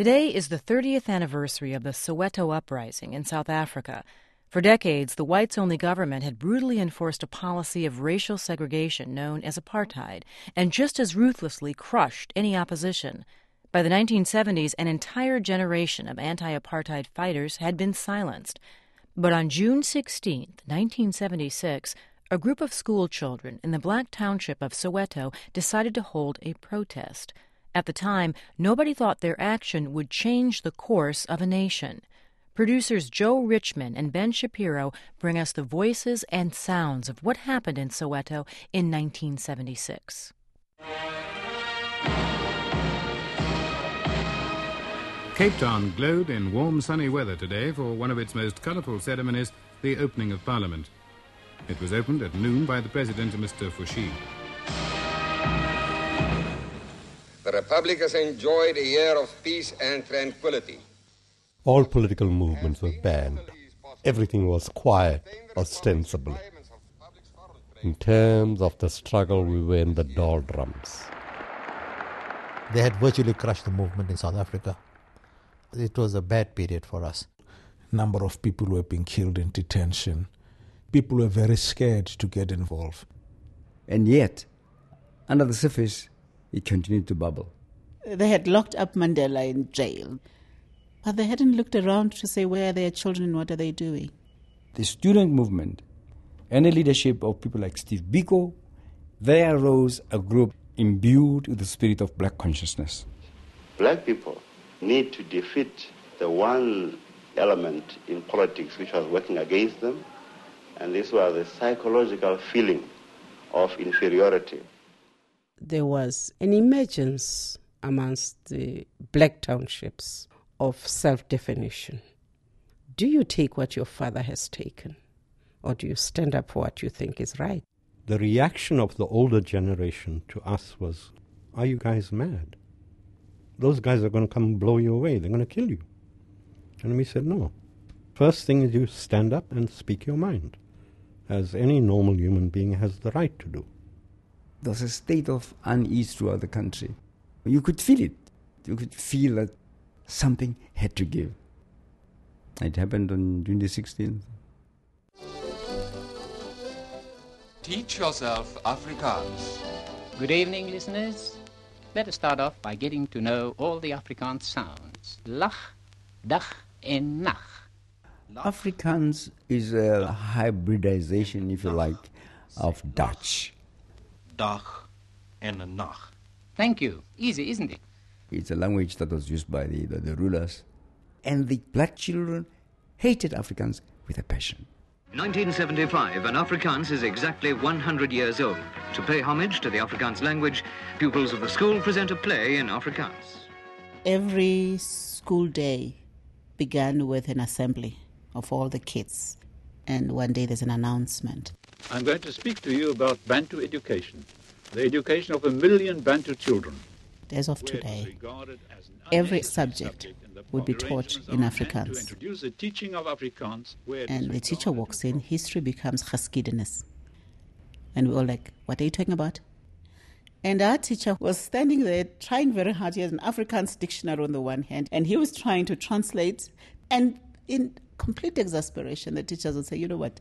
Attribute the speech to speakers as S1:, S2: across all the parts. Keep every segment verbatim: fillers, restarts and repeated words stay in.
S1: Today is the thirtieth anniversary of the Soweto uprising in South Africa. For decades, the whites-only government had brutally enforced a policy of racial segregation known as apartheid, and just as ruthlessly crushed any opposition. By the nineteen seventies, an entire generation of anti-apartheid fighters had been silenced. But on June sixteenth, nineteen seventy-six, a group of school children in the black township of Soweto decided to hold a protest. At the time, nobody thought their action would change the course of a nation. Producers Joe Richman and Ben Shapiro bring us the voices and sounds of what happened in Soweto in nineteen seventy-six.
S2: Cape Town glowed in warm, sunny weather today for one of its most colourful ceremonies, the opening of Parliament. It was opened at noon by the President, Mister Fushi.
S3: The Republic has enjoyed a year of peace and tranquility.
S4: All political movements were banned. Everything was quiet, ostensibly. In terms of the struggle, we were in the doldrums.
S5: They had virtually crushed the movement in South Africa. It was a bad period for us.
S6: A number of people were being killed in detention. People were very scared to get involved.
S7: And yet, under the surface, it continued to bubble.
S8: They had locked up Mandela in jail, but they hadn't looked around to say where are their children and what are they doing.
S7: The student movement and the leadership of people like Steve Biko, there arose a group imbued with the spirit of black consciousness.
S9: Black people need to defeat the one element in politics which was working against them, and this was the psychological feeling of inferiority.
S10: There was an emergence amongst the black townships of self-definition. Do you take what your father has taken, or do you stand up for what you think is right?
S4: The reaction of the older generation to us was, are you guys mad? Those guys are going to come and blow you away. They're going to kill you. And we said, no. First thing is you stand up and speak your mind, as any normal human being has the right to do.
S7: There was a state of unease throughout the country. You could feel it. You could feel that something had to give. It happened on June the sixteenth.
S11: Teach yourself Afrikaans.
S12: Good evening, listeners. Let us start off by getting to know all the Afrikaans sounds. Lag, dag en nag.
S7: Afrikaans is a hybridization, if you like, of Dutch.
S11: Dag en nag.
S12: Thank you. Easy, isn't it?
S7: It's a language that was used by the, the, the rulers. And the black children hated Afrikaans with a passion.
S13: nineteen seventy-five, and Afrikaans is exactly one hundred years old. To pay homage to the Afrikaans language, pupils of the school present a play in Afrikaans.
S8: Every school day began with an assembly of all the kids. And one day there's an announcement.
S14: I'm going to speak to you about Bantu education, the education of a million Bantu children.
S8: As of today, every subject would be taught in Afrikaans.
S14: To introduce the teaching of Afrikaans,
S8: and the teacher walks in, history becomes geskiedenis. And we're all like, what are you talking about? And our teacher was standing there trying very hard. He has an Afrikaans dictionary on the one hand, and he was trying to translate. And in complete exasperation, the teachers would say, you know what?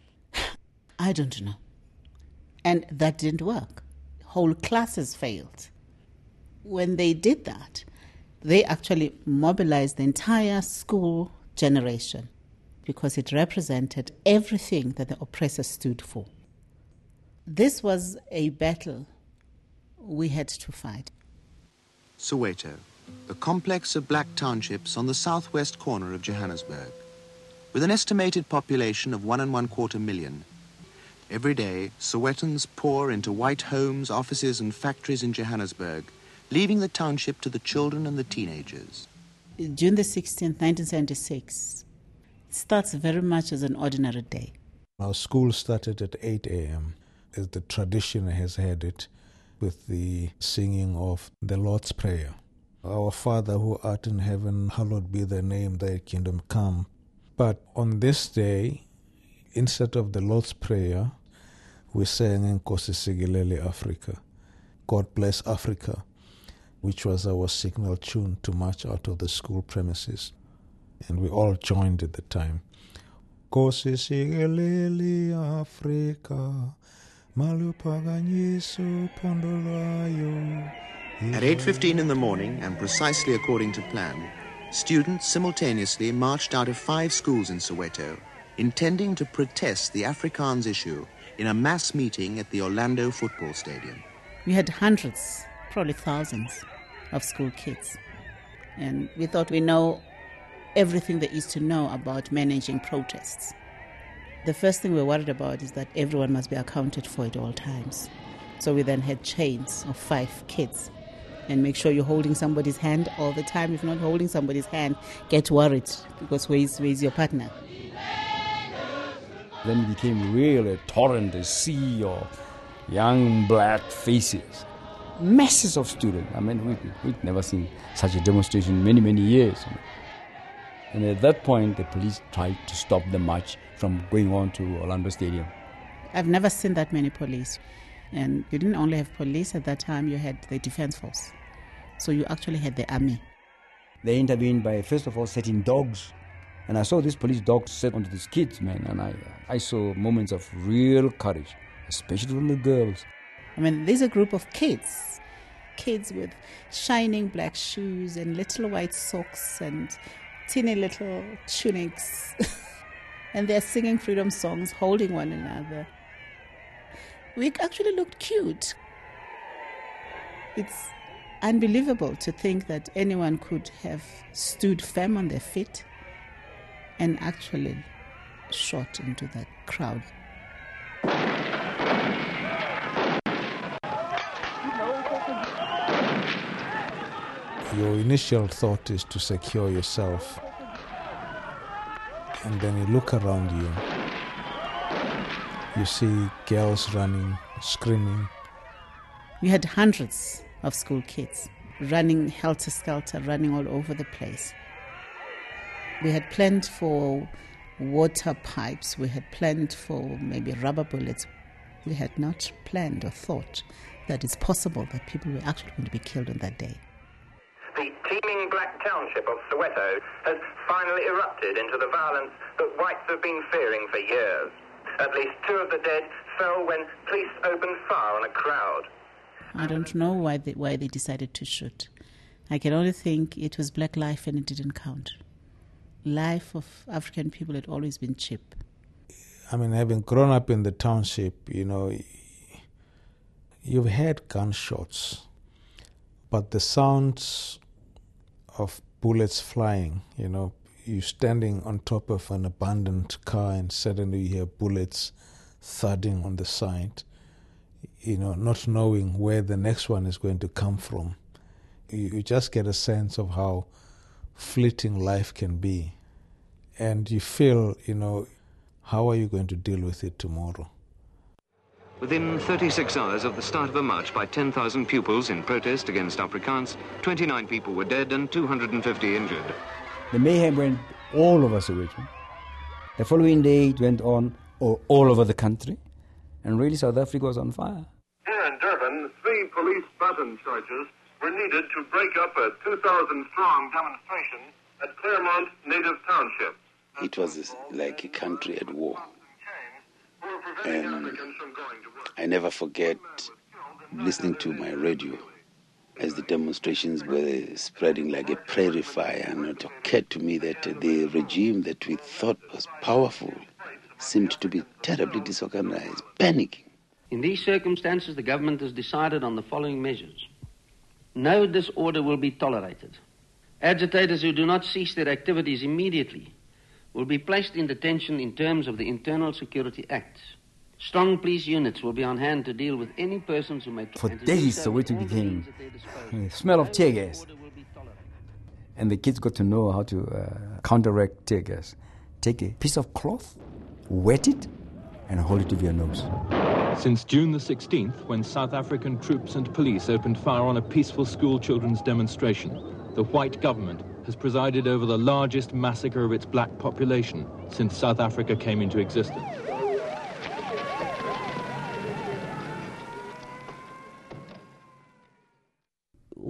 S8: I don't know. And that didn't work. Whole classes failed. When they did that, they actually mobilized the entire school generation because it represented everything that the oppressor stood for. This was a battle we had to fight.
S15: Soweto, the complex of black townships on the southwest corner of Johannesburg. With an estimated population of one and one quarter million, every day, Sowetans pour into white homes, offices and factories in Johannesburg, leaving the township to the children and the teenagers.
S8: June the sixteenth, nineteen seventy-six, starts very much as an ordinary day.
S6: Our school started at eight a.m., as the tradition has had it, with the singing of the Lord's Prayer. Our Father who art in heaven, hallowed be thy name, thy kingdom come. But on this day, instead of the Lord's Prayer, we sang Nkosi Sikelel' Africa, God bless Africa. which was our signal tune to march out of the school premises. And we all joined at the time. Kosi sigeleli Afrika, malupaganyisu pondolayo.
S15: At eight fifteen in the morning, and precisely according to plan, students simultaneously marched out of five schools in Soweto, intending to protest the Afrikaans issue in a mass meeting at the Orlando Football Stadium.
S8: We had hundreds, probably thousands, of school kids. And we thought we know everything there is to know about managing protests. The first thing we're worried about is that everyone must be accounted for at all times. So we then had chains of five kids. And make sure you're holding somebody's hand all the time. If not holding somebody's hand, get worried, because where's, where's your partner?
S7: Then it became really a torrent, a sea of young black faces. Masses of students. I mean, we, we'd never seen such a demonstration in many, many years. And at that point, the police tried to stop the march from going on to Orlando Stadium.
S8: I've never seen that many police. And you didn't only have police at that time, you had the defense force. So you actually had the army.
S7: They intervened by, first of all, setting dogs. And I saw these police dogs set onto these kids, man. And I, I saw moments of real courage, especially from the girls.
S8: I mean, there's a group of kids. Kids with shining black shoes and little white socks and teeny little tunics. And they're singing freedom songs, holding one another. We actually looked cute. It's unbelievable to think that anyone could have stood firm on their feet and actually shot into that crowd.
S6: Your initial thought is to secure yourself, and then you look around you. You see girls running, screaming.
S8: We had hundreds of school kids running helter-skelter, running all over the place. We had planned for water pipes. We had planned for maybe rubber bullets. We had not planned or thought that it's possible that people were actually going to be killed on that day.
S16: The teeming black township of Soweto has finally erupted into the violence that whites have been fearing for years. At least two of the dead fell when police opened fire on a crowd.
S8: I don't know why they, why they decided to shoot. I can only think it was black life and it didn't count. Life of African people had always been cheap.
S6: I mean, having grown up in the township, you know, you've had gunshots, but the sounds of bullets flying, you know, you're standing on top of an abandoned car and suddenly you hear bullets thudding on the side, you know, not knowing where the next one is going to come from. You, you just get a sense of how fleeting life can be. And you feel, you know, how are you going to deal with it tomorrow?
S13: Within thirty-six hours of the start of a march by ten thousand pupils in protest against Afrikaans, twenty-nine people were dead and two hundred fifty injured.
S7: The mayhem went all over Soweto. The following day it went on all, all over the country, and really South Africa was on fire.
S17: Here in Durban, three police baton charges were needed to break up a two thousand strong demonstration at Claremont Native Township.
S18: It was like a country at war. And I never forget listening to my radio as the demonstrations were spreading like a prairie fire, and it occurred to me that the regime that we thought was powerful seemed to be terribly disorganized, panicking.
S19: In these circumstances, the government has decided on the following measures. No disorder will be tolerated. Agitators who do not cease their activities immediately will be placed in detention in terms of the Internal Security Act. Strong police units will be on hand to deal with any persons who may...
S7: For days, Soweto became the smell of tear gas. And the kids got to know how to uh, counteract tear gas. Take a piece of cloth, wet it, and hold it to your nose.
S20: Since June the sixteenth, when South African troops and police opened fire on a peaceful school children's demonstration, the white government has presided over the largest massacre of its black population since South Africa came into existence.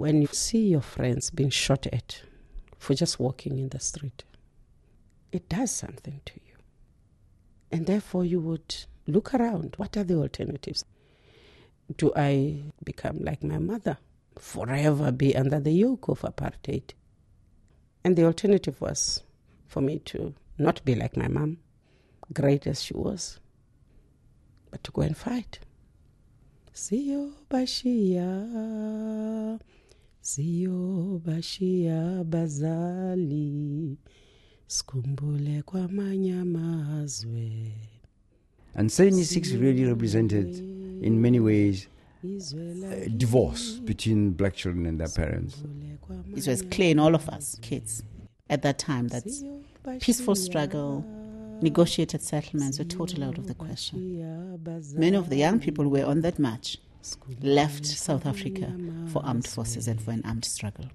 S10: when you see your friends being shot at for just walking in the street, it does something to you. And therefore you would look around. What are the alternatives? Do I become like my mother, forever be under the yoke of apartheid? And the alternative was for me to not be like my mom, great as she was, but to go and fight. Siyo bashia, siyo bashia bazali, skumbule kwa manyamazwe.
S7: And seventy-six really represented, in many ways, a divorce between black children and their parents.
S8: It was clear in all of us, kids, at that time, that peaceful struggle, negotiated settlements were totally out of the question. Many of the young people who were on that march left South Africa for armed forces and for an armed struggle.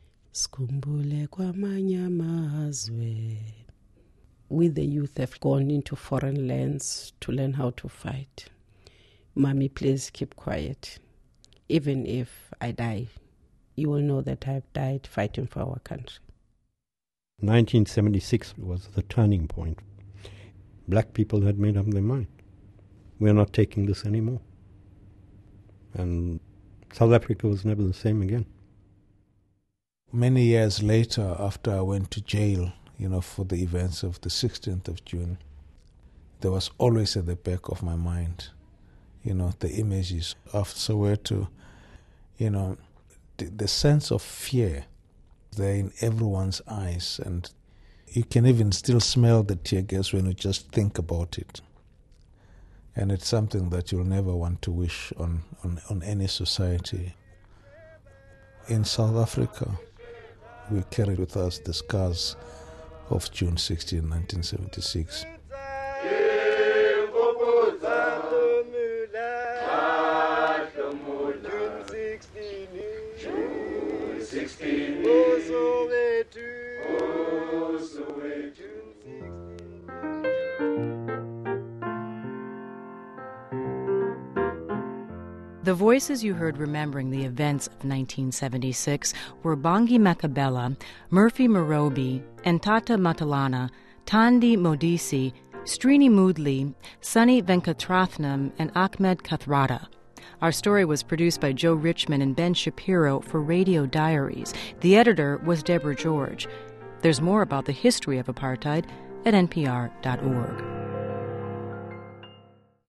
S10: We, the youth, have gone into foreign lands to learn how to fight. Mommy, please keep quiet. Even if I die, you will know that I've died fighting for our country.
S4: nineteen seventy-six was the turning point. Black people had made up their mind. We're not taking this anymore. And South Africa was never the same again.
S6: Many years later, after I went to jail, you know, for the events of the sixteenth of June, there was always at the back of my mind, you know, the images of Soweto, you know, the, the sense of fear there in everyone's eyes, and you can even still smell the tear gas when you just think about it. And it's something that you'll never want to wish on, on, on any society. In South Africa, we carried with us the scars of June sixteenth, nineteen seventy-six.
S1: The voices you heard remembering the events of nineteen seventy-six were Bongi Makabela, Murphy Morobi, Entata Matalana, Tandi Modisi, Srini Moodley, Sunny Venkatrathnam, and Ahmed Kathrada. Our story was produced by Joe Richman and Ben Shapiro for Radio Diaries. The editor was Deborah George. There's more about the history of apartheid at N P R dot org.